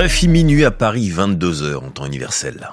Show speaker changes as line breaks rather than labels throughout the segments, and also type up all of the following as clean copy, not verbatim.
RFI minuit à Paris, 22h en temps universel.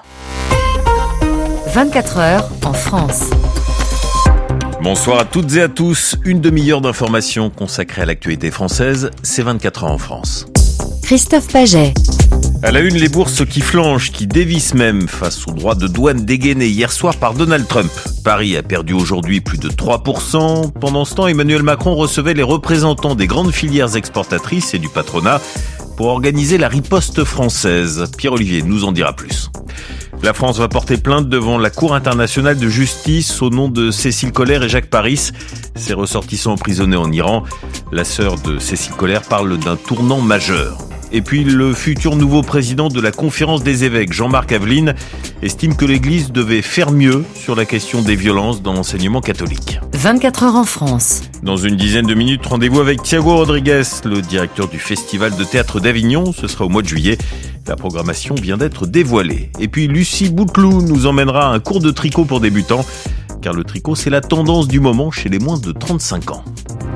24 heures en France.
Bonsoir à toutes et à tous. Une demi-heure d'informations consacrée à l'actualité française, c'est 24 heures en France.
Christophe Paget.
À la une, les bourses qui flanchent, qui dévissent même face aux droits de douane dégainés hier soir par Donald Trump. Paris a perdu aujourd'hui plus de 3%. Pendant ce temps, Emmanuel Macron recevait les représentants des grandes filières exportatrices et du patronat pour organiser la riposte française. Pierre-Olivier nous en dira plus. La France va porter plainte devant la Cour internationale de justice au nom de Cécile Collère et Jacques Paris, ces ressortissants emprisonnés en Iran. La sœur de Cécile Collère parle d'un tournant majeur. Et puis le futur nouveau président de la Conférence des évêques, Jean-Marc Aveline, estime que l'Église devait faire mieux sur la question des violences dans l'enseignement catholique.
24 heures en France.
Dans une dizaine de minutes, rendez-vous avec Thiago Rodriguez, le directeur du Festival de théâtre d'Avignon. Ce sera au mois de juillet. La programmation vient d'être dévoilée. Et puis Lucie Bouteloup nous emmènera à un cours de tricot pour débutants, car le tricot, c'est la tendance du moment chez les moins de 35 ans.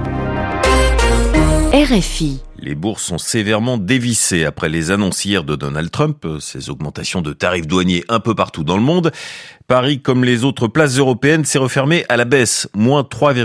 RFI.
Les bourses sont sévèrement dévissées après les annonces hier de Donald Trump, ces augmentations de tarifs douaniers un peu partout dans le monde. Paris, comme les autres places européennes, s'est refermé à la baisse, moins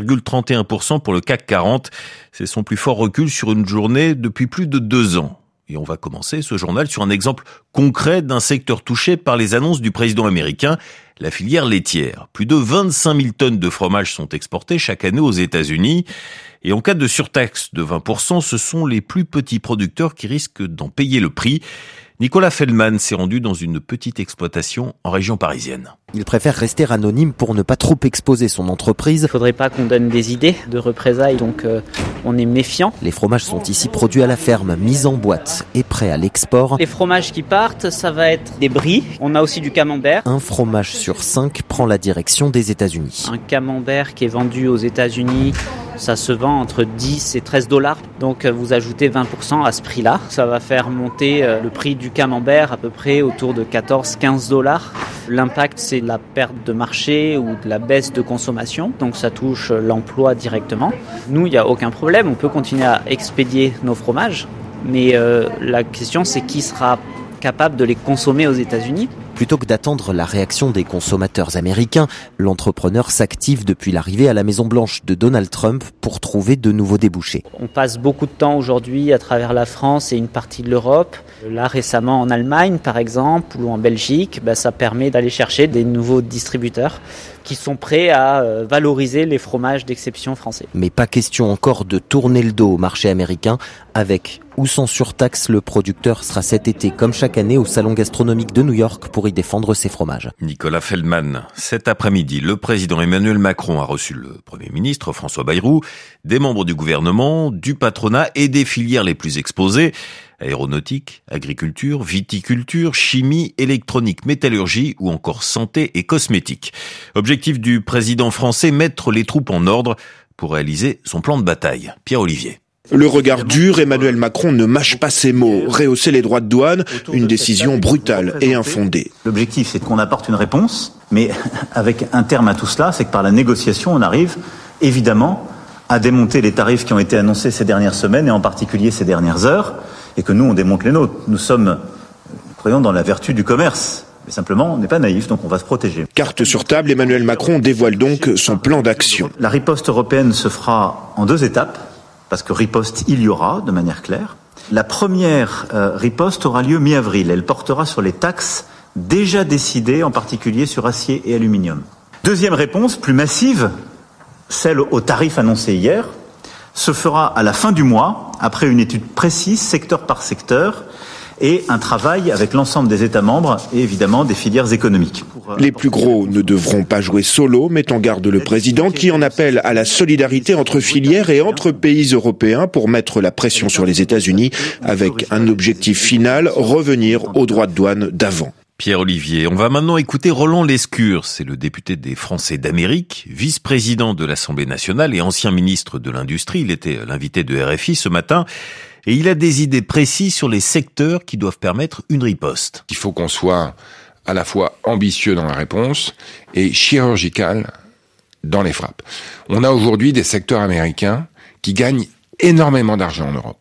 3,31% pour le CAC 40. C'est son plus fort recul sur une journée depuis plus de 2 ans. Et on va commencer ce journal sur un exemple concret d'un secteur touché par les annonces du président américain, la filière laitière. Plus de 25 000 tonnes de fromage sont exportées chaque année aux États-Unis. Et en cas de surtaxe de 20%, ce sont les plus petits producteurs qui risquent d'en payer le prix. Nicolas Feldman s'est rendu dans une petite exploitation en région parisienne.
Il préfère rester anonyme pour ne pas trop exposer son entreprise.
Il ne faudrait pas qu'on donne des idées de représailles, donc on est méfiant.
Les fromages sont ici produits à la ferme, mis en boîte et prêts à l'export.
Les fromages qui partent, ça va être des brie. On a aussi du camembert.
Un fromage sur 5 prend la direction des États-Unis.
Un camembert qui est vendu aux États-Unis, ça se vend entre 10 et 13 $. Donc vous ajoutez 20% à ce prix-là. Ça va faire monter le prix du camembert à peu près autour de 14-15 $. L'impact, c'est la perte de marché ou de la baisse de consommation. Donc ça touche l'emploi directement. Nous, il n'y a aucun problème. On peut continuer à expédier nos fromages. Mais la question, c'est qui sera capable de les consommer aux États-Unis.
Plutôt que d'attendre la réaction des consommateurs américains, l'entrepreneur s'active depuis l'arrivée à la Maison-Blanche de Donald Trump pour trouver de nouveaux débouchés.
On passe beaucoup de temps aujourd'hui à travers la France et une partie de l'Europe. Là, récemment en Allemagne, par exemple, ou en Belgique, ça permet d'aller chercher des nouveaux distributeurs qui sont prêts à valoriser les fromages d'exception français.
Mais pas question encore de tourner le dos au marché américain. Avec ou sans surtaxe, le producteur sera cet été, comme chaque année, au Salon gastronomique de New York pour y défendre ses fromages.
Nicolas Feldman. Cet après-midi, le président Emmanuel Macron a reçu le Premier ministre François Bayrou, des membres du gouvernement, du patronat et des filières les plus exposées. Aéronautique, agriculture, viticulture, chimie, électronique, métallurgie ou encore santé et cosmétique. Objectif du président français, mettre les troupes en ordre pour réaliser son plan de bataille. Pierre-Olivier.
Le regard dur, Emmanuel Macron ne mâche pas ses mots. Rehausser les droits de douane, une décision brutale et infondée.
L'objectif, c'est qu'on apporte une réponse, mais avec un terme à tout cela, c'est que par la négociation, on arrive évidemment à démonter les tarifs qui ont été annoncés ces dernières semaines et en particulier ces dernières heures, et que nous, on démonte les nôtres. Nous croyons dans la vertu du commerce. Mais simplement, on n'est pas naïf, donc on va se protéger.
Carte sur table, Emmanuel Macron dévoile donc son plan d'action.
La riposte européenne se fera en 2 étapes, parce que riposte, il y aura, de manière claire. La première riposte aura lieu mi-avril. Elle portera sur les taxes déjà décidées, en particulier sur acier et aluminium. Deuxième réponse, plus massive, celle aux tarifs annoncés hier, se fera à la fin du mois, après une étude précise, secteur par secteur, et un travail avec l'ensemble des États membres et évidemment des filières économiques.
Les plus gros ne devront pas jouer solo, met en garde le président qui en appelle à la solidarité entre filières et entre pays européens pour mettre la pression sur les États-Unis avec un objectif final, revenir aux droits de douane d'avant.
Pierre-Olivier, on va maintenant écouter Roland Lescure, c'est le député des Français d'Amérique, vice-président de l'Assemblée nationale et ancien ministre de l'Industrie. Il était l'invité de RFI ce matin. Et il a des idées précises sur les secteurs qui doivent permettre une riposte.
Il faut qu'on soit à la fois ambitieux dans la réponse et chirurgical dans les frappes. On a aujourd'hui des secteurs américains qui gagnent énormément d'argent en Europe.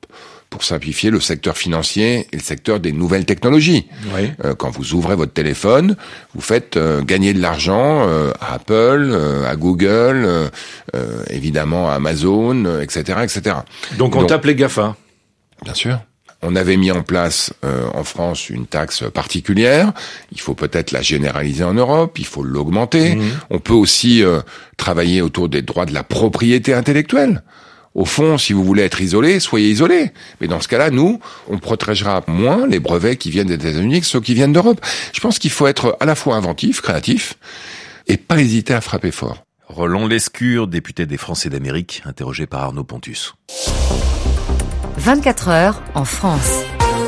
pour simplifier le secteur financier et le secteur des nouvelles technologies.
Oui.
Quand vous ouvrez votre téléphone, vous faites gagner de l'argent à Apple, à Google, évidemment à Amazon, etc., etc.
Donc on tape les GAFA.
Bien sûr. On avait mis en place en France une taxe particulière. Il faut peut-être la généraliser en Europe. Il faut l'augmenter. On peut aussi travailler autour des droits de la propriété intellectuelle. Au fond, si vous voulez être isolé, soyez isolé. Mais dans ce cas-là, nous, on protégera moins les brevets qui viennent des États-Unis que ceux qui viennent d'Europe. Je pense qu'il faut être à la fois inventif, créatif, et pas hésiter à frapper fort.
Roland Lescure, député des Français d'Amérique, interrogé par Arnaud Pontus.
24 heures en France.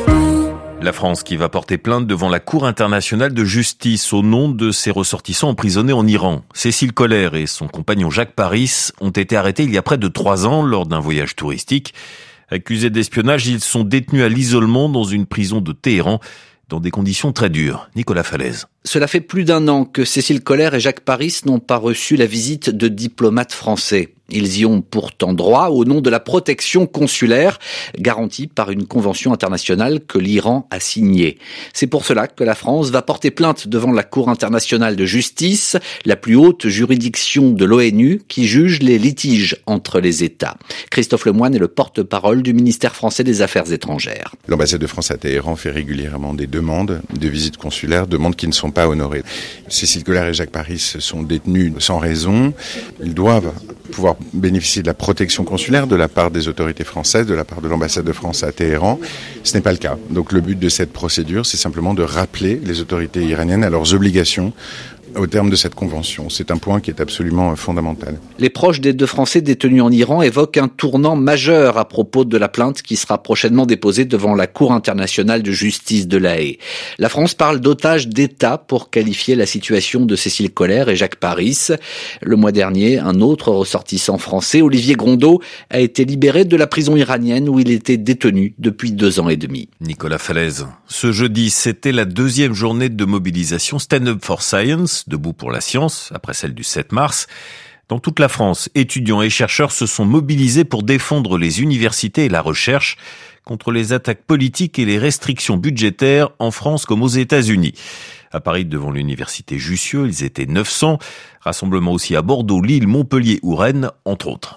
La France qui va porter plainte devant la Cour internationale de justice au nom de ses ressortissants emprisonnés en Iran. Cécile Collère et son compagnon Jacques Paris ont été arrêtés il y a près de 3 ans lors d'un voyage touristique. Accusés d'espionnage, ils sont détenus à l'isolement dans une prison de Téhéran dans des conditions très dures. Nicolas Falaise.
Cela fait plus d'1 an que Cécile Collère et Jacques Paris n'ont pas reçu la visite de diplomates français. Ils y ont pourtant droit au nom de la protection consulaire garantie par une convention internationale que l'Iran a signée. C'est pour cela que la France va porter plainte devant la Cour internationale de justice, la plus haute juridiction de l'ONU qui juge les litiges entre les États. Christophe Lemoine est le porte-parole du ministère français des Affaires étrangères.
L'ambassade de France à Téhéran fait régulièrement des demandes de visites consulaires, demandes qui ne sont pas honorées. Cécile Collère et Jacques Paris sont détenus sans raison. Ils doivent pouvoir bénéficier de la protection consulaire de la part des autorités françaises, de la part de l'ambassade de France à Téhéran. Ce n'est pas le cas. Donc le but de cette procédure, c'est simplement de rappeler les autorités iraniennes à leurs obligations au terme de cette convention. C'est un point qui est absolument fondamental.
Les proches des 2 Français détenus en Iran évoquent un tournant majeur à propos de la plainte qui sera prochainement déposée devant la Cour internationale de justice de La Haye. La France parle d'otages d'État pour qualifier la situation de Cécile Collère et Jacques Paris. Le mois dernier, un autre ressortissant français, Olivier Grondeau, a été libéré de la prison iranienne où il était détenu depuis 2 ans et demi.
Nicolas Falaise. Ce jeudi, c'était la 2e journée de mobilisation Stand Up for Science, debout pour la science, après celle du 7 mars. Dans toute la France, étudiants et chercheurs se sont mobilisés pour défendre les universités et la recherche contre les attaques politiques et les restrictions budgétaires en France comme aux États-Unis. À Paris, devant l'université Jussieu, ils étaient 900. Rassemblement aussi à Bordeaux, Lille, Montpellier ou Rennes, entre autres.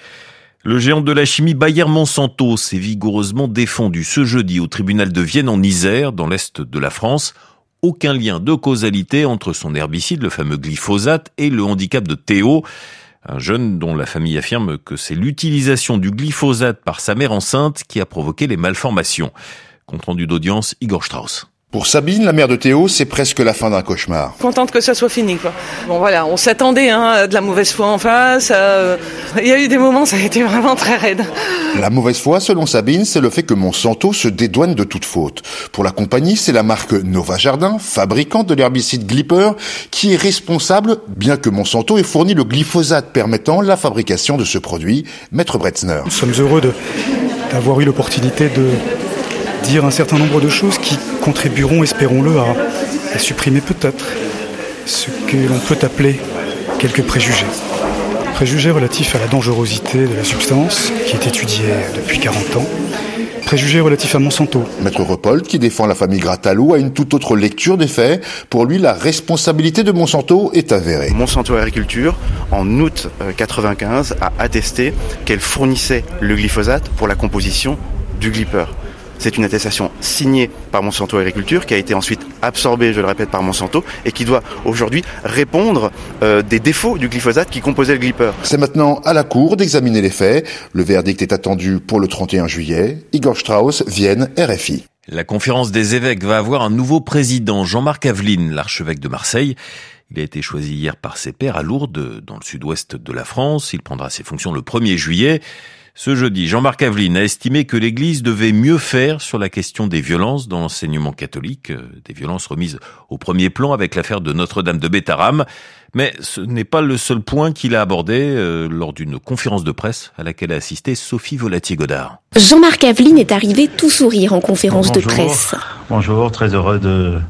Le géant de la chimie Bayer-Monsanto s'est vigoureusement défendu ce jeudi au tribunal de Vienne en Isère, dans l'est de la France. Aucun lien de causalité entre son herbicide, le fameux glyphosate, et le handicap de Théo, un jeune dont la famille affirme que c'est l'utilisation du glyphosate par sa mère enceinte qui a provoqué les malformations. Compte rendu d'audience, Igor Strauss.
Pour Sabine, la mère de Théo, c'est presque la fin d'un cauchemar.
Contente que ça soit fini, quoi. Bon voilà, on s'attendait à de la mauvaise foi en face. Il y a eu des moments, ça a été vraiment très raide.
La mauvaise foi, selon Sabine, c'est le fait que Monsanto se dédouane de toute faute. Pour la compagnie, c'est la marque Nova Jardin, fabricante de l'herbicide Glipper, qui est responsable, bien que Monsanto ait fourni le glyphosate permettant la fabrication de ce produit. Maître Bretzner.
Nous sommes heureux d'avoir eu l'opportunité de dire un certain nombre de choses qui contribueront, espérons-le, à supprimer peut-être ce que l'on peut appeler quelques préjugés. Préjugés relatifs à la dangerosité de la substance, qui est étudiée depuis 40 ans. Préjugés relatifs à Monsanto.
Maître Repold, qui défend la famille Grattalou, a une toute autre lecture des faits. Pour lui, la responsabilité de Monsanto est avérée.
Monsanto Agriculture, en août 1995, a attesté qu'elle fournissait le glyphosate pour la composition du Glipper. C'est une attestation signée par Monsanto Agriculture qui a été ensuite absorbée, je le répète, par Monsanto et qui doit aujourd'hui répondre des défauts du glyphosate qui composait le Glipper.
C'est maintenant à la Cour d'examiner les faits. Le verdict est attendu pour le 31 juillet. Igor Strauss, Vienne, RFI.
La conférence des évêques va avoir un nouveau président, Jean-Marc Aveline, l'archevêque de Marseille. Il a été choisi hier par ses pairs à Lourdes, dans le sud-ouest de la France. Il prendra ses fonctions le 1er juillet. Ce jeudi, Jean-Marc Aveline a estimé que l'Église devait mieux faire sur la question des violences dans l'enseignement catholique, des violences remises au premier plan avec l'affaire de Notre-Dame de Bétharram. Mais ce n'est pas le seul point qu'il a abordé lors d'une conférence de presse à laquelle a assisté Sophie Volatier-Godard.
Jean-Marc Aveline est arrivé tout sourire en conférence de presse.
Bonjour, très heureux de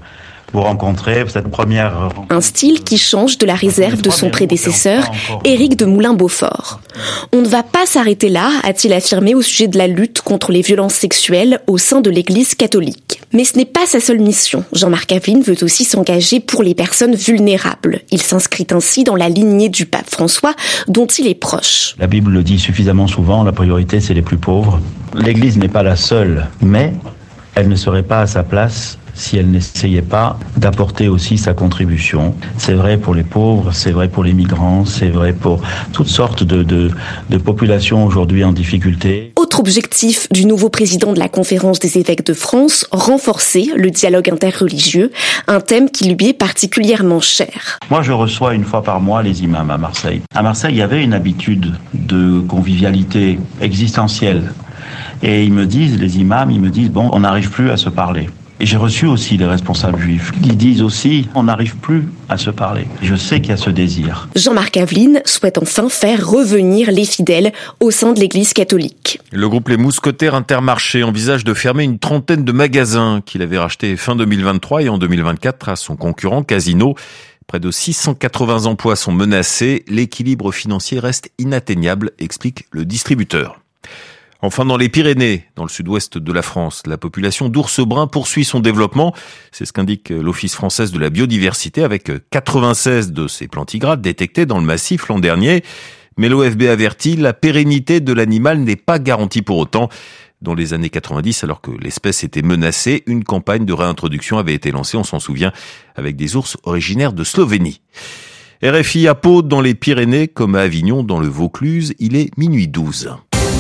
vous rencontrer, cette première...
Un style qui change de la réserve de son prédécesseur, Éric de Moulin-Beaufort. On ne va pas s'arrêter là, a-t-il affirmé au sujet de la lutte contre les violences sexuelles au sein de l'Église catholique. Mais ce n'est pas sa seule mission. Jean-Marc Aveline veut aussi s'engager pour les personnes vulnérables. Il s'inscrit ainsi dans la lignée du pape François, dont il est proche.
La Bible le dit suffisamment souvent, la priorité c'est les plus pauvres. L'Église n'est pas la seule, mais elle ne serait pas à sa place si elle n'essayait pas d'apporter aussi sa contribution. C'est vrai pour les pauvres, c'est vrai pour les migrants, c'est vrai pour toutes sortes de populations aujourd'hui en difficulté.
Autre objectif du nouveau président de la Conférence des évêques de France, renforcer le dialogue interreligieux, un thème qui lui est particulièrement cher.
Moi, je reçois une fois par mois les imams à Marseille. À Marseille, il y avait une habitude de convivialité existentielle. Et les imams, ils me disent, bon, on n'arrive plus à se parler. Et j'ai reçu aussi les responsables juifs qui disent aussi on n'arrive plus à se parler. Je sais qu'il y a ce désir.
Jean-Marc Aveline souhaite enfin faire revenir les fidèles au sein de l'Église catholique.
Le groupe Les Mousquetaires Intermarché envisage de fermer une trentaine de magasins qu'il avait rachetés fin 2023 et en 2024 à son concurrent Casino. Près de 680 emplois sont menacés. L'équilibre financier reste inatteignable, explique le distributeur. Enfin, dans les Pyrénées, dans le sud-ouest de la France, la population d'ours bruns poursuit son développement. C'est ce qu'indique l'Office française de la biodiversité avec 96 de ces plantigrades détectés dans le massif l'an dernier. Mais l'OFB avertit, la pérennité de l'animal n'est pas garantie pour autant. Dans les années 90, alors que l'espèce était menacée, une campagne de réintroduction avait été lancée, on s'en souvient, avec des ours originaires de Slovénie. RFI à Pau, dans les Pyrénées, comme à Avignon, dans le Vaucluse, il est minuit 12.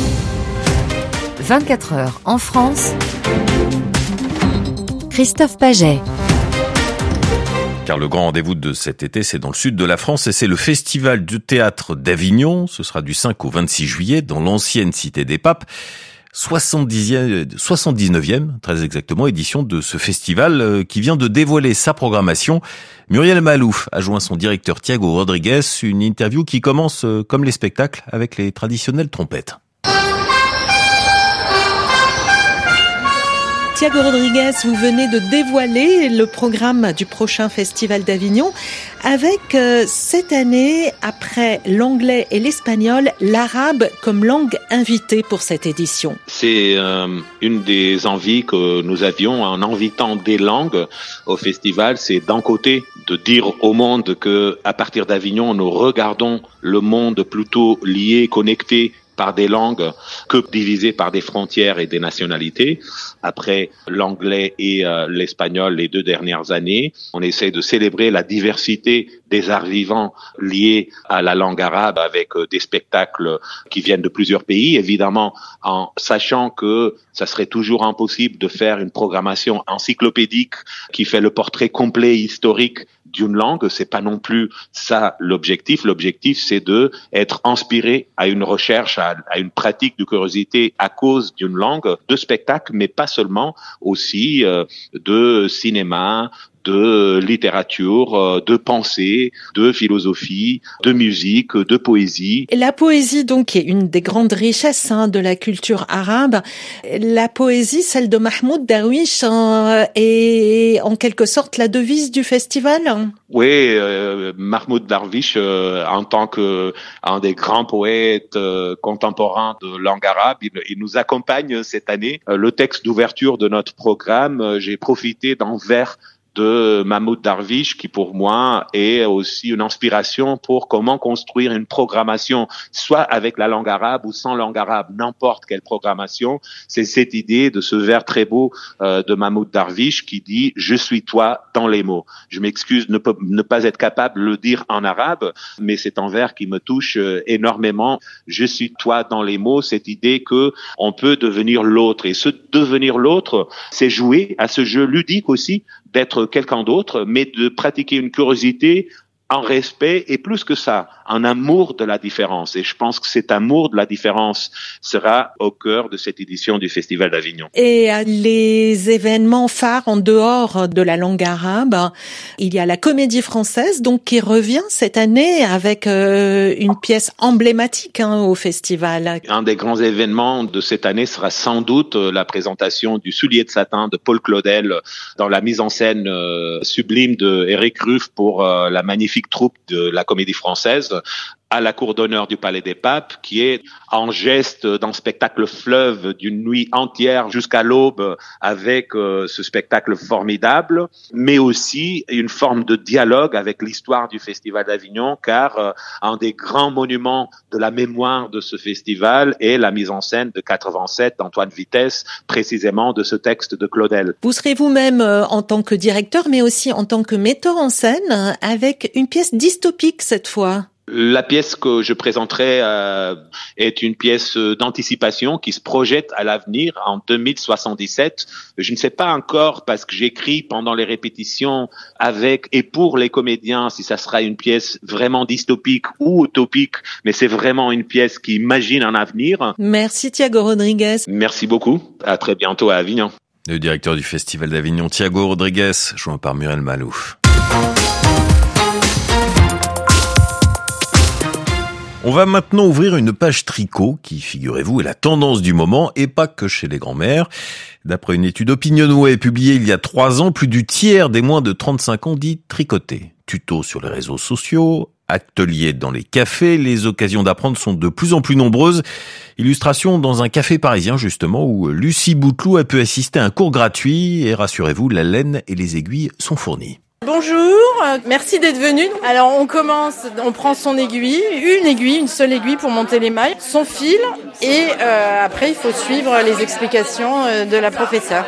24 heures en France. Christophe Paget.
Car le grand rendez-vous de cet été, c'est dans le sud de la France et c'est le Festival du théâtre d'Avignon. Ce sera du 5 au 26 juillet dans l'ancienne Cité des Papes. 79e, très exactement, édition de ce festival qui vient de dévoiler sa programmation. Muriel Malouf a joint son directeur Thiago Rodriguez, une interview qui commence comme les spectacles avec les traditionnelles trompettes.
Thiago Rodriguez, vous venez de dévoiler le programme du prochain Festival d'Avignon avec cette année, après l'anglais et l'espagnol, l'arabe comme langue invitée pour cette édition.
C'est une des envies que nous avions en invitant des langues au festival, c'est d'un côté de dire au monde que à partir d'Avignon, nous regardons le monde plutôt lié, connecté par des langues que divisées par des frontières et des nationalités. Après l'anglais et l'espagnol les 2 dernières années, on essaie de célébrer la diversité des arts vivants liés à la langue arabe avec des spectacles qui viennent de plusieurs pays, évidemment en sachant que ça serait toujours impossible de faire une programmation encyclopédique qui fait le portrait complet historique d'une langue. C'est pas non plus ça l'objectif. L'objectif, c'est de être inspiré à une recherche, à une pratique de curiosité à cause d'une langue, de spectacle, mais pas seulement, aussi de cinéma, de littérature, de pensée, de philosophie, de musique, de poésie.
La poésie, donc, est une des grandes richesses de la culture arabe. La poésie, celle de Mahmoud Darwish, est en quelque sorte la devise du festival.
Oui, Mahmoud Darwish, en tant que un des grands poètes contemporains de langue arabe, il nous accompagne cette année. Le texte d'ouverture de notre programme, j'ai profité d'un vers de Mahmoud Darwish, qui pour moi est aussi une inspiration pour comment construire une programmation, soit avec la langue arabe ou sans langue arabe, n'importe quelle programmation. C'est cette idée de ce vers très beau de Mahmoud Darwish qui dit « Je suis toi dans les mots ». Je m'excuse de ne pas être capable de le dire en arabe, mais c'est un vers qui me touche énormément. « Je suis toi dans les mots », cette idée que on peut devenir l'autre. Et ce devenir l'autre, c'est jouer à ce jeu ludique aussi, d'être quelqu'un d'autre, mais de pratiquer une curiosité un respect et plus que ça, un amour de la différence. Et je pense que cet amour de la différence sera au cœur de cette édition du Festival d'Avignon.
Et les événements phares en dehors de la langue arabe, il y a la Comédie Française donc qui revient cette année avec une pièce emblématique au festival.
Un des grands événements de cette année sera sans doute la présentation du Soulier de satin de Paul Claudel dans la mise en scène sublime de Éric Ruff pour la magnifique troupe de la Comédie Française à la cour d'honneur du Palais des Papes, qui est en geste d'un spectacle fleuve d'une nuit entière jusqu'à l'aube avec ce spectacle formidable, mais aussi une forme de dialogue avec l'histoire du Festival d'Avignon, car un des grands monuments de la mémoire de ce festival est la mise en scène de 87 d'Antoine Vitesse, précisément de ce texte de Claudel.
Vous serez vous-même en tant que directeur, mais aussi en tant que metteur en scène, avec une pièce dystopique cette fois.
La pièce que je présenterai est une pièce d'anticipation qui se projette à l'avenir en 2077. Je ne sais pas encore parce que j'écris pendant les répétitions avec et pour les comédiens si ça sera une pièce vraiment dystopique ou utopique, mais c'est vraiment une pièce qui imagine un avenir.
Merci Thiago Rodrigues.
Merci beaucoup. À très bientôt à Avignon.
Le directeur du Festival d'Avignon, Thiago Rodrigues, joint par Muriel Malouf. On va maintenant ouvrir une page tricot qui, figurez-vous, est la tendance du moment et pas que chez les grands-mères. D'après une étude Opinionway publiée il y a 3 ans, plus du tiers des moins de 35 ans dit tricoter. Tutos sur les réseaux sociaux, ateliers dans les cafés, les occasions d'apprendre sont de plus en plus nombreuses. Illustration dans un café parisien justement où Lucie Bouteloup a pu assister à un cours gratuit et rassurez-vous, la laine et les aiguilles sont fournies.
Bonjour, merci d'être venu. Alors on commence, on prend son aiguille, une seule aiguille pour monter les mailles, son fil et après il faut suivre les explications de la professeure.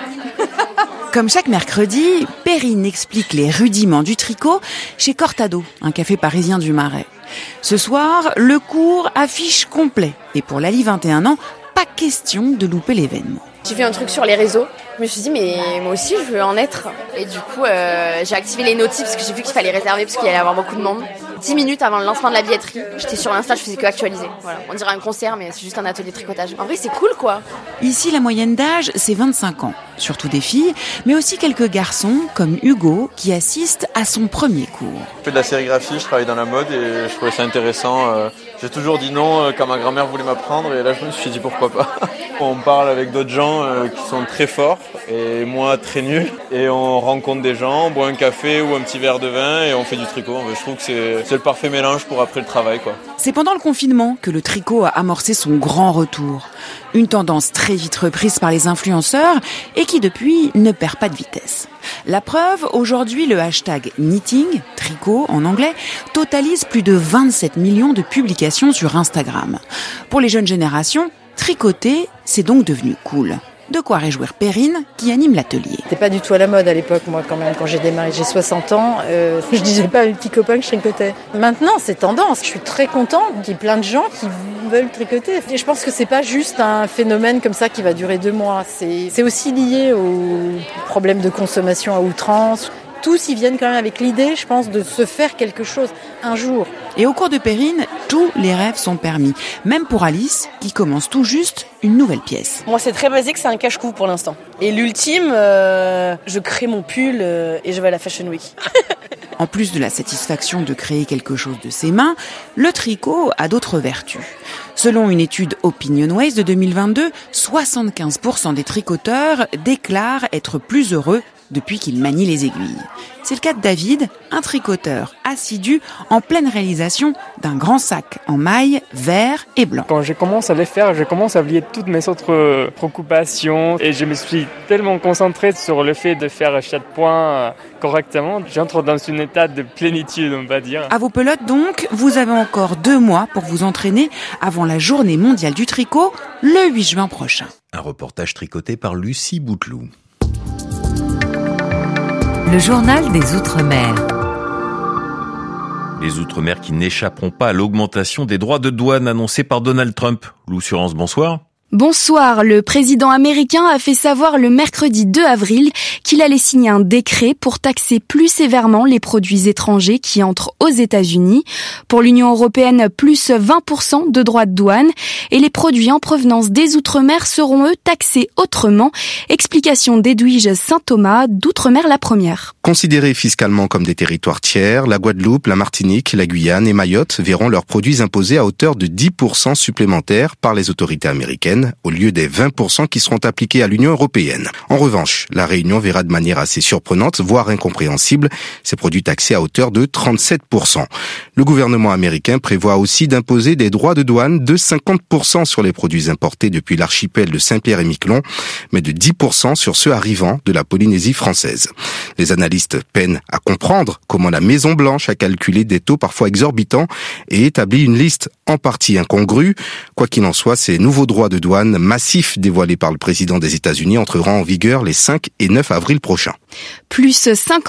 Comme chaque mercredi, Perrine explique les rudiments du tricot chez Cortado, un café parisien du Marais. Ce soir, le cours affiche complet et pour Lali 21 ans, pas question de louper l'événement.
J'ai vu un truc sur les réseaux, je me suis dit mais moi aussi je veux en être. Et du coup j'ai activé les notifs parce que j'ai vu qu'il fallait réserver parce qu'il allait y avoir beaucoup de monde. 10 minutes avant le lancement de la billetterie, j'étais sur l'Insta, je faisais que actualiser. Voilà. On dirait un concert mais c'est juste un atelier de tricotage. En vrai c'est cool quoi.
Ici la moyenne d'âge c'est 25 ans, surtout des filles, mais aussi quelques garçons comme Hugo qui assiste à son premier cours.
Je fais de la sérigraphie, je travaille dans la mode et je trouvais ça intéressant. J'ai toujours dit non quand ma grand-mère voulait m'apprendre et là je me suis dit pourquoi pas. On parle avec d'autres gens qui sont très forts et moi très nul et on rencontre des gens, on boit un café ou un petit verre de vin et on fait du tricot. Je trouve que c'est le parfait mélange pour après le travail, quoi.
C'est pendant le confinement que le tricot a amorcé son grand retour. Une tendance très vite reprise par les influenceurs et qui depuis ne perd pas de vitesse. La preuve, aujourd'hui le hashtag knitting, tricot en anglais, totalise plus de 27 millions de publications sur Instagram. Pour les jeunes générations, tricoter, c'est donc devenu cool. De quoi réjouir Perrine, qui anime l'atelier.
C'était pas du tout à la mode à l'époque, moi, quand même. Quand j'ai démarré, j'ai 60 ans, je disais pas à mes petits copains que je tricotais. Maintenant, c'est tendance. Je suis très contente qu'il y ait plein de gens qui veulent tricoter. Et je pense que c'est pas juste un phénomène comme ça qui va durer 2 mois. C'est aussi lié aux problèmes de consommation à outrance. Tous y viennent quand même avec l'idée, je pense, de se faire quelque chose un jour.
Et au cours de Perrine, tous les rêves sont permis. Même pour Alice, qui commence tout juste une nouvelle pièce.
Moi, c'est très basique, c'est un cache-cou pour l'instant. Et l'ultime, je crée mon pull et je vais à la Fashion Week.
En plus de la satisfaction de créer quelque chose de ses mains, le tricot a d'autres vertus. Selon une étude Opinionway de 2022, 75% des tricoteurs déclarent être plus heureux depuis qu'il manie les aiguilles. C'est le cas de David, un tricoteur assidu en pleine réalisation d'un grand sac en mailles vert et blanc.
Quand je commence à les faire, je commence à oublier toutes mes autres préoccupations et je me suis tellement concentré sur le fait de faire chaque point correctement. J'entre dans une état de plénitude, on va dire.
À vos pelotes donc, vous avez encore 2 mois pour vous entraîner avant la journée mondiale du tricot, le 8 juin prochain.
Un reportage tricoté par Lucie Bouteloup.
Le journal des Outre-mer.
Les Outre-mer qui n'échapperont pas à l'augmentation des droits de douane annoncée par Donald Trump. L'Oussurance, bonsoir.
Bonsoir, le président américain a fait savoir le mercredi 2 avril qu'il allait signer un décret pour taxer plus sévèrement les produits étrangers qui entrent aux États-Unis. Pour l'Union européenne, plus 20% de droits de douane et les produits en provenance des Outre-mer seront eux taxés autrement. Explication d'Edwige Saint-Thomas d'Outre-mer la Première.
Considérés fiscalement comme des territoires tiers, la Guadeloupe, la Martinique, la Guyane et Mayotte verront leurs produits imposés à hauteur de 10% supplémentaires par les autorités américaines, au lieu des 20% qui seront appliqués à l'Union européenne. En revanche, la Réunion verra de manière assez surprenante, voire incompréhensible, ces produits taxés à hauteur de 37%. Le gouvernement américain prévoit aussi d'imposer des droits de douane de 50% sur les produits importés depuis l'archipel de Saint-Pierre-et-Miquelon, mais de 10% sur ceux arrivant de la Polynésie française. Les analystes peinent à comprendre comment la Maison-Blanche a calculé des taux parfois exorbitants et établi une liste en partie incongrue. Quoi qu'il en soit, ces nouveaux droits de douane massifs dévoilés par le président des États-Unis entreront en vigueur les 5 et 9 avril prochains.
Plus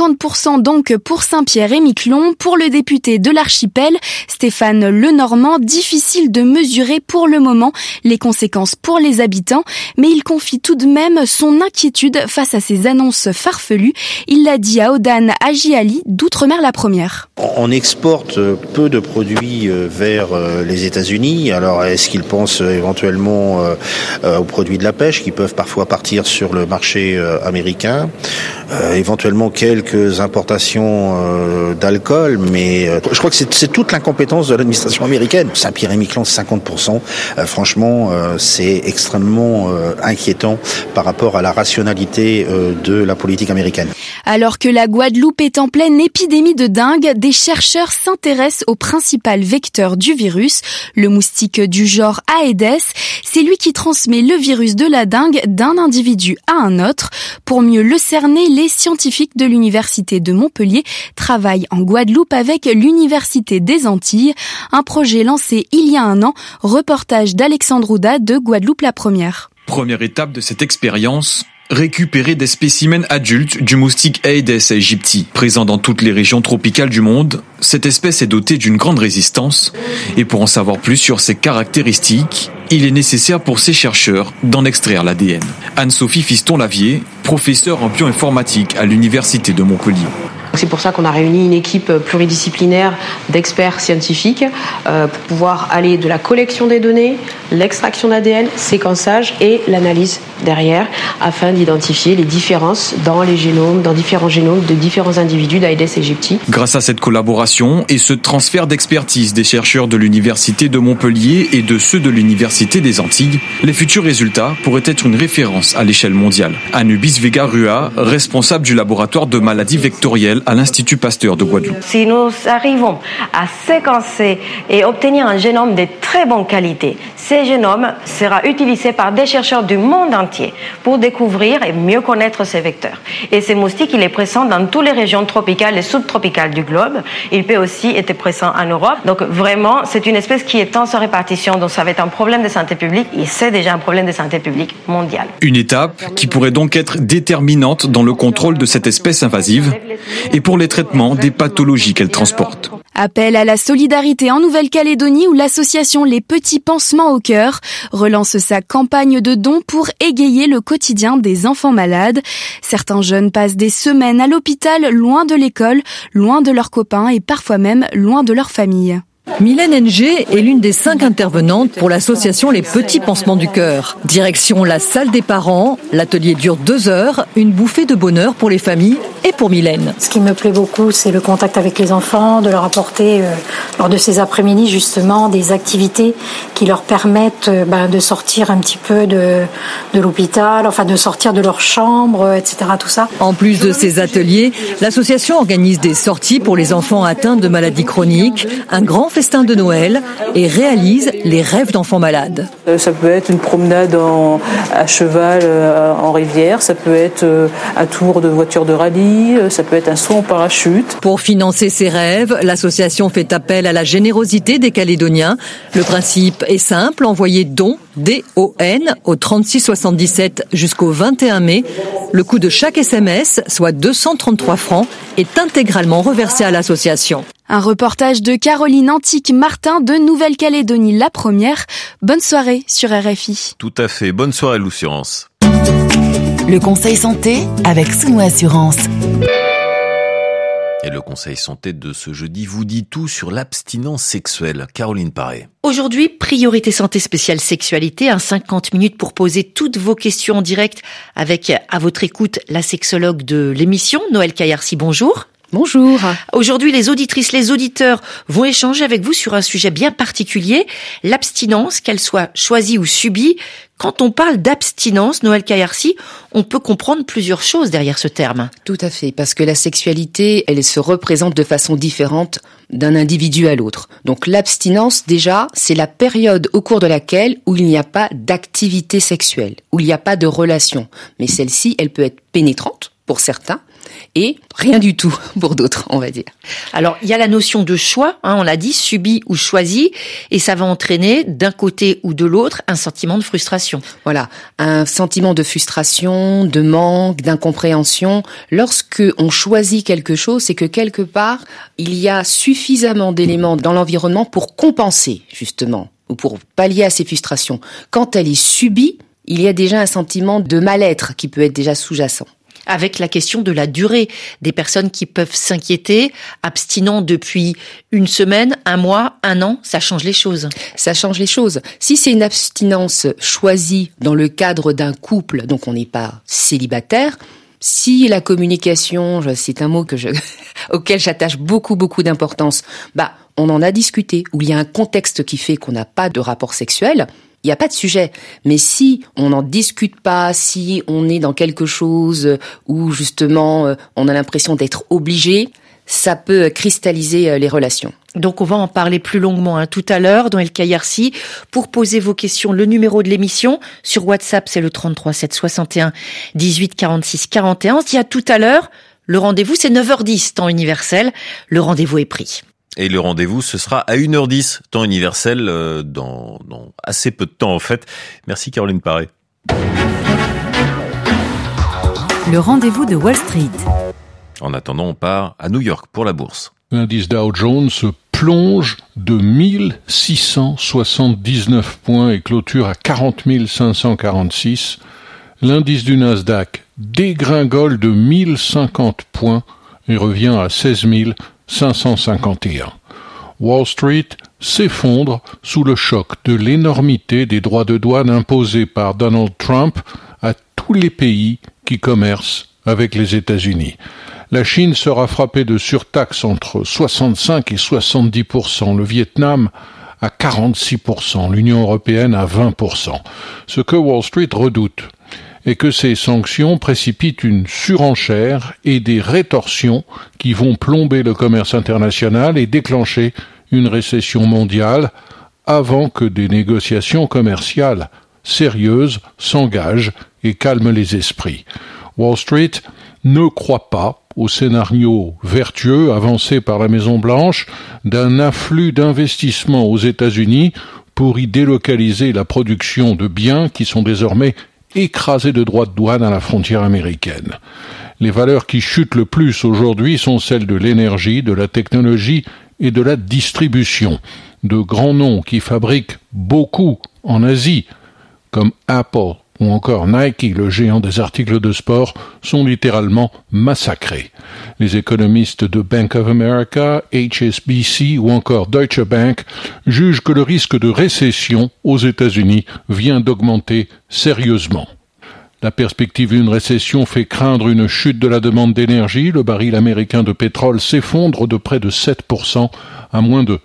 50% donc pour Saint-Pierre-et-Miquelon. Pour le député de l'archipel, Stéphane Lenormand, difficile de mesurer pour le moment les conséquences pour les habitants, mais il confie tout de même son inquiétude face à ces annonces farfelues. Il l'a dit à Odan Agiali d'Outre-mer la Première.
On exporte peu de produits vers les États-Unis. Alors est-ce qu'ils pensent éventuellement aux produits de la pêche qui peuvent parfois partir sur le marché américain, éventuellement quelques importations d'alcool, mais je crois que c'est toute l'incompétence de l'administration américaine. Saint-Pierre-et-Miquelon, 50%, franchement, c'est extrêmement inquiétant par rapport à la rationalité de la politique américaine.
Alors que la Guadeloupe est en pleine épidémie de dengue, des chercheurs s'intéressent au principal vecteur du virus, le moustique du genre Aedes. C'est lui qui transmet le virus de la dengue d'un individu à un autre. Pour mieux le cerner, les scientifiques de l'Université de Montpellier travaillent en Guadeloupe avec l'Université des Antilles. Un projet lancé il y a un an, reportage d'Alexandre Ouda de Guadeloupe la Première.
Première étape de cette expérience, récupérer des spécimens adultes du moustique Aedes aegypti. Présent dans toutes les régions tropicales du monde, cette espèce est dotée d'une grande résistance. Et pour en savoir plus sur ses caractéristiques, il est nécessaire pour ces chercheurs d'en extraire l'ADN. Anne-Sophie Fiston-Lavier, professeure en bioinformatique à l'Université de Montpellier.
C'est pour ça qu'on a réuni une équipe pluridisciplinaire d'experts scientifiques pour pouvoir aller de la collection des données, l'extraction d'ADN, séquençage et l'analyse derrière afin d'identifier les différences dans les génomes, dans différents génomes de différents individus d'Aedes aegypti.
Grâce à cette collaboration et ce transfert d'expertise des chercheurs de l'Université de Montpellier et de ceux de l'Université des Antilles, les futurs résultats pourraient être une référence à l'échelle mondiale. Anubis Vega-Rua, responsable du laboratoire de maladies vectorielles à l'Institut Pasteur de Guadeloupe.
Si nous arrivons à séquencer et obtenir un génome de très bonne qualité, ce génome sera utilisé par des chercheurs du monde entier pour découvrir et mieux connaître ces vecteurs. Et ce moustique, il est présent dans toutes les régions tropicales et subtropicales du globe. Il peut aussi être présent en Europe. Donc vraiment, c'est une espèce qui est en sa répartition, donc ça va être un problème de santé publique et c'est déjà un problème de santé publique mondial.
Une étape qui pourrait donc être déterminante dans le contrôle de cette espèce invasive et pour les traitements des pathologies qu'elle transporte.
Appel à la solidarité en Nouvelle-Calédonie où l'association Les Petits Pansements au Cœur relance sa campagne de dons pour égayer le quotidien des enfants malades. Certains jeunes passent des semaines à l'hôpital, loin de l'école, loin de leurs copains et parfois même loin de leur famille.
Mylène Ng est l'une des 5 intervenantes pour l'association Les Petits Pansements du Cœur. Direction la salle des parents, l'atelier dure 2 heures, une bouffée de bonheur pour les familles et pour Mylène.
Ce qui me plaît beaucoup, c'est le contact avec les enfants, de leur apporter lors de ces après-midi justement des activités qui leur permettent de sortir un petit peu de l'hôpital, enfin de sortir de leur chambre, etc. Tout ça.
En plus de ces ateliers, l'association organise des sorties pour les enfants atteints de maladies chroniques, un grand festin de Noël et réalise les rêves d'enfants malades.
Ça peut être une promenade à cheval en rivière, ça peut être un tour de voiture de rallye, ça peut être un saut en parachute.
Pour financer ces rêves, l'association fait appel à la générosité des Calédoniens. Le principe est simple, envoyer don, D-O-N, au 3677 jusqu'au 21 mai. Le coût de chaque SMS, soit 233 francs, est intégralement reversé à l'association.
Un reportage de Caroline Antique-Martin de Nouvelle-Calédonie, la première. Bonne soirée sur RFI.
Tout à fait. Bonne soirée, Loussurance.
Le conseil santé avec Souno Assurance.
Et le conseil santé de ce jeudi vous dit tout sur l'abstinence sexuelle. Caroline Paré.
Aujourd'hui, priorité santé spéciale sexualité, 50 minutes pour poser toutes vos questions en direct avec, à votre écoute, la sexologue de l'émission, Noël Caillarcy. Bonjour.
Bonjour.
Aujourd'hui, les auditrices, les auditeurs vont échanger avec vous sur un sujet bien particulier, l'abstinence, qu'elle soit choisie ou subie. Quand on parle d'abstinence, Noël Caillarcy, on peut comprendre plusieurs choses derrière ce terme.
Tout à fait, parce que la sexualité, elle se représente de façon différente d'un individu à l'autre. Donc l'abstinence, déjà, c'est la période au cours de laquelle où il n'y a pas d'activité sexuelle, où il n'y a pas de relation. Mais celle-ci, elle peut être pénétrante pour certains, et rien du tout pour d'autres, on va dire.
Alors, il y a la notion de choix, on l'a dit, subi ou choisi, et ça va entraîner d'un côté ou de l'autre un sentiment de frustration.
Voilà, un sentiment de frustration, de manque, d'incompréhension. Lorsque on choisit quelque chose, c'est que quelque part, il y a suffisamment d'éléments dans l'environnement pour compenser, justement, ou pour pallier à ces frustrations. Quand elle est subie, il y a déjà un sentiment de mal-être qui peut être déjà sous-jacent.
Avec la question de la durée, des personnes qui peuvent s'inquiéter, abstinent depuis une semaine, un mois, un an, ça change les choses.
Ça change les choses. Si c'est une abstinence choisie dans le cadre d'un couple, donc on n'est pas célibataire, si la communication, c'est un mot auquel j'attache beaucoup d'importance, on en a discuté, où il y a un contexte qui fait qu'on n'a pas de rapport sexuel, il n'y a pas de sujet. Mais si on n'en discute pas, si on est dans quelque chose où justement on a l'impression d'être obligé, ça peut cristalliser les relations.
Donc on va en parler plus longuement tout à l'heure dans El Caillarcy. Pour poser vos questions, le numéro de l'émission sur WhatsApp, c'est le 33 761 18 46 41. On se dit à tout à l'heure. Le rendez-vous, c'est 9h10, temps universel. Le rendez-vous est pris.
Et le rendez-vous, ce sera à 1h10, temps universel, dans assez peu de temps en fait. Merci Caroline Paré.
Le rendez-vous de Wall Street.
En attendant, on part à New York pour la bourse.
L'indice Dow Jones plonge de 1679 points et clôture à 40 546. L'indice du Nasdaq dégringole de 1050 points et revient à 16 551. Wall Street s'effondre sous le choc de l'énormité des droits de douane imposés par Donald Trump à tous les pays qui commercent avec les États-Unis. La Chine sera frappée de surtaxes entre 65 et 70%, le Vietnam à 46%, l'Union européenne à 20%. Ce que Wall Street redoute est que ces sanctions précipitent une surenchère et des rétorsions qui vont plomber le commerce international et déclencher une récession mondiale avant que des négociations commerciales sérieuses s'engagent et calment les esprits. Wall Street ne croit pas au scénario vertueux avancé par la Maison-Blanche d'un afflux d'investissements aux États-Unis pour y délocaliser la production de biens qui sont désormais écrasés de droits de douane à la frontière américaine. Les valeurs qui chutent le plus aujourd'hui sont celles de l'énergie, de la technologie et de la distribution. De grands noms qui fabriquent beaucoup en Asie, comme Apple ou encore Nike, le géant des articles de sport, sont littéralement massacrés. Les économistes de Bank of America, HSBC ou encore Deutsche Bank jugent que le risque de récession aux États-Unis vient d'augmenter sérieusement. La perspective d'une récession fait craindre une chute de la demande d'énergie. Le baril américain de pétrole s'effondre de près de 7% à moins de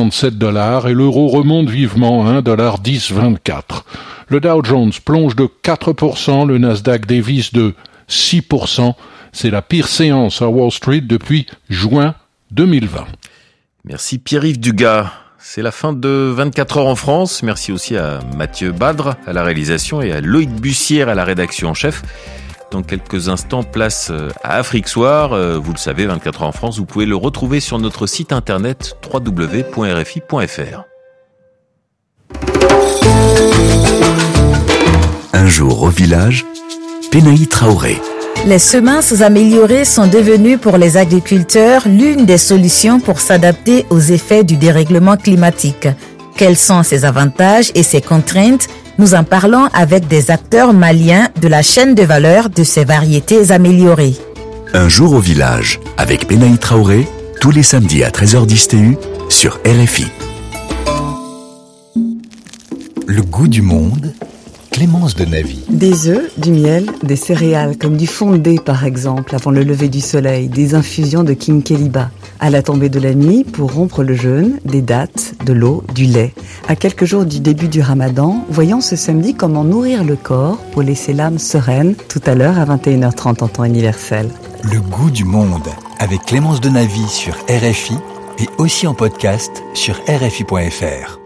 $67 et l'euro remonte vivement à 1,1024. Le Dow Jones plonge de 4%, le Nasdaq dévisse de 6%. C'est la pire séance à Wall Street depuis juin 2020.
Merci Pierre-Yves Dugas. C'est la fin de 24 heures en France. Merci aussi à Mathieu Badre à la réalisation et à Loïc Bussière à la rédaction en chef. Dans quelques instants, place à Afrique Soir. Vous le savez, 24 heures en France, vous pouvez le retrouver sur notre site internet www.rfi.fr.
Un jour au village, Pénaï Traoré. Les semences améliorées sont devenues pour les agriculteurs l'une des solutions pour s'adapter aux effets du dérèglement climatique. Quels sont ses avantages et ses contraintes? Nous en parlons avec des acteurs maliens de la chaîne de valeur de ces variétés améliorées.
Un jour au village, avec Benaï Traoré, tous les samedis à 13h10 TU sur RFI.
Le goût du monde, Clémence de Navy.
Des œufs, du miel, des céréales comme du fondé par exemple avant le lever du soleil, des infusions de kinkeliba. À la tombée de la nuit, pour rompre le jeûne, des dattes, de l'eau, du lait. À quelques jours du début du ramadan, voyons ce samedi comment nourrir le corps pour laisser l'âme sereine, tout à l'heure à 21h30 en temps universel.
Le goût du monde, avec Clémence de Navy sur RFI et aussi en podcast sur RFI.fr.